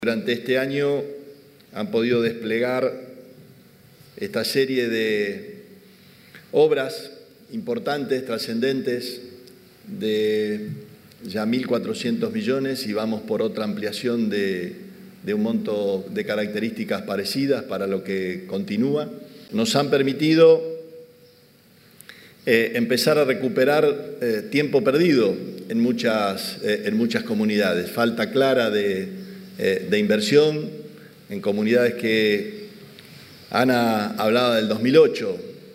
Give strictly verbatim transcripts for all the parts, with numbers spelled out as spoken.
Durante este año han podido desplegar esta serie de obras importantes, trascendentes, de ya mil cuatrocientos millones y vamos por otra ampliación de, de un monto de características parecidas para lo que continúa. Nos han permitido eh, empezar a recuperar eh, tiempo perdido en muchas, eh, en muchas comunidades. Falta clara de Eh, de inversión en comunidades que Ana hablaba del dos mil ocho,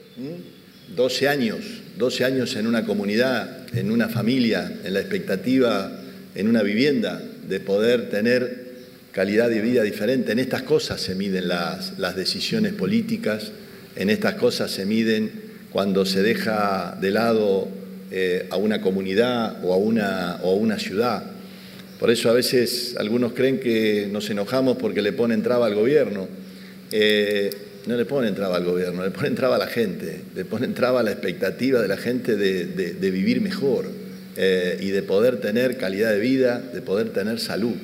doce años, doce años en una comunidad, en una familia, en la expectativa, en una vivienda, de poder tener calidad de vida diferente. En estas cosas se miden las, las decisiones políticas, en estas cosas se miden cuando se deja de lado eh, a una comunidad o a una, o a una ciudad. Por eso a veces algunos creen que nos enojamos porque le ponen traba al gobierno. Eh, no le ponen traba al gobierno, le ponen traba a la gente, le ponen traba a la expectativa de la gente de, de, de vivir mejor eh, y de poder tener calidad de vida, de poder tener salud.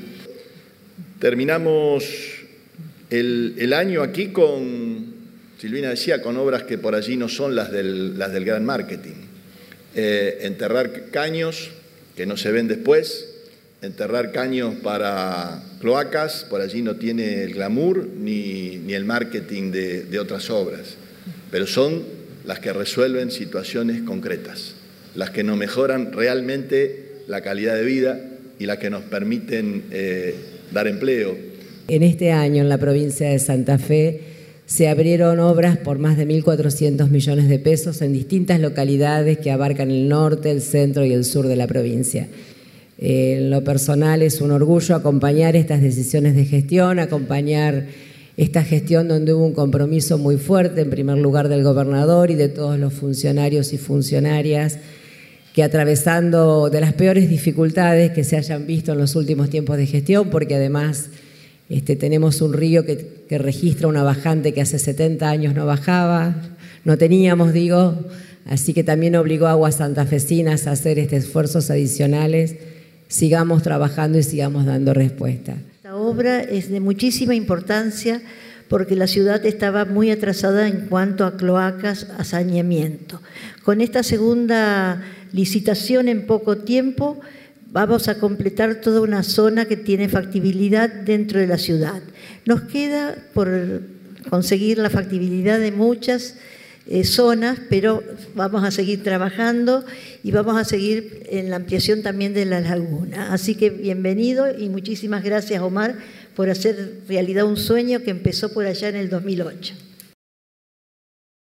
Terminamos el, el año aquí con, Silvina decía, con obras que por allí no son las del, las del gran marketing. Eh, enterrar caños que no se ven después, enterrar caños para cloacas, por allí no tiene el glamour ni, ni el marketing de, de otras obras, pero son las que resuelven situaciones concretas, las que nos mejoran realmente la calidad de vida y las que nos permiten eh, dar empleo. En este año en la provincia de Santa Fe se abrieron obras por más de mil cuatrocientos millones de pesos en distintas localidades que abarcan el norte, el centro y el sur de la provincia. En lo personal es un orgullo acompañar estas decisiones de gestión, acompañar esta gestión donde hubo un compromiso muy fuerte, en primer lugar del gobernador y de todos los funcionarios y funcionarias que, atravesando de las peores dificultades que se hayan visto en los últimos tiempos de gestión, porque además este, tenemos un río que, que registra una bajante que hace setenta años no bajaba, no teníamos, digo, así que también obligó a Aguas Santafesinas a hacer estos esfuerzos adicionales. Sigamos trabajando y sigamos dando respuesta. Esta obra es de muchísima importancia porque la ciudad estaba muy atrasada en cuanto a cloacas, a saneamiento. Con esta segunda licitación en poco tiempo vamos a completar toda una zona que tiene factibilidad dentro de la ciudad. Nos queda por conseguir la factibilidad de muchas Eh, zonas, pero vamos a seguir trabajando y vamos a seguir en la ampliación también de la laguna. Así que bienvenido y muchísimas gracias, Omar, por hacer realidad un sueño que empezó por allá en el dos mil ocho.